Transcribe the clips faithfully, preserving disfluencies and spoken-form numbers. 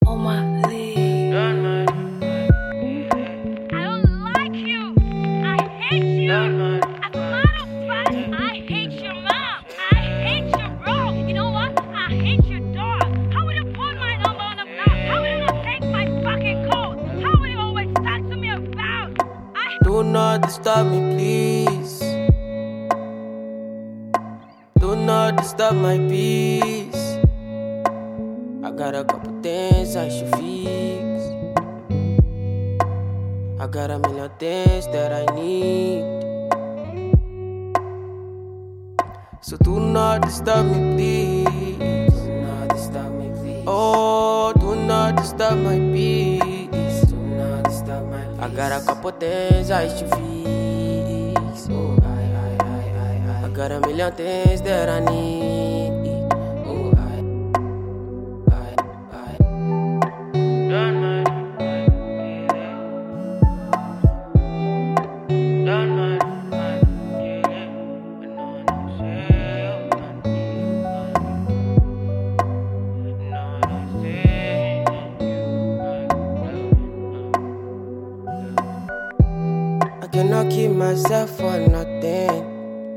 on my league. I don't like you. I hate you. As a matter of fact, I hate your mom. I hate your bro. You know what? I hate your dog. How would you put my number on the map? How would you not take my fucking code? How would you always talk to me about? I Do not disturb me, please. Do not disturb my peace. I got a couple things I should fix. I got a million things that I need. So do not disturb me, please. Do not disturb me, please. Oh, do not disturb my peace. Do not disturb my peace. I got a couple things I should fix. Oh, I, I, I, I, I got a million things that I need. Oh, I, I, I. Don't mind. Don't mind. I cannot keep myself for nothing.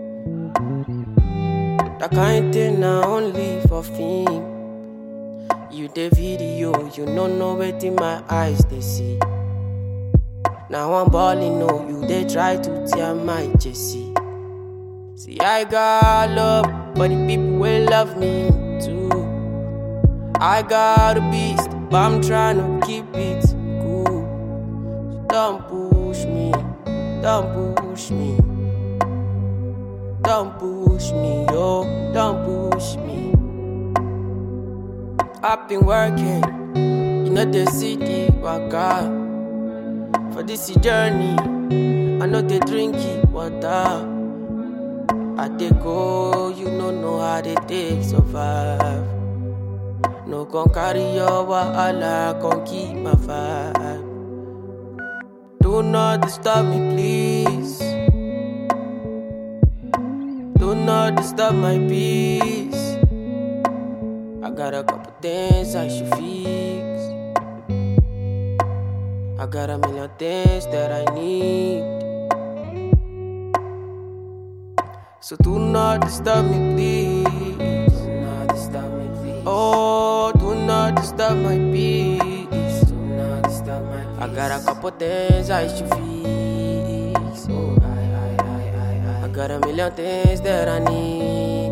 That kind thing na only for fame. You the video, you no know wetin my eyes they see. Now I'm balling, no, you they try to tear my jersey. See, I got love for the people will love me too. I got a beast, but I'm trying to keep it cool. So don't push me, don't push me. Don't push me, yo, don't push me. I've been working, you know the city, waka. For this journey, I know they drink it, water. I they go, you know know how they take survive. No gon' carry your wahala, gon' keep my vibe. Do not disturb me, please. Do not disturb my peace. I got a couple things I should fix. I got a million things that I need. So do not disturb me, please. Do not disturb me, please. Oh, do not disturb my peace. Do not disturb my peace. I got a couple things I should fix. Oh, I, I, I, I, I got a million things that I need.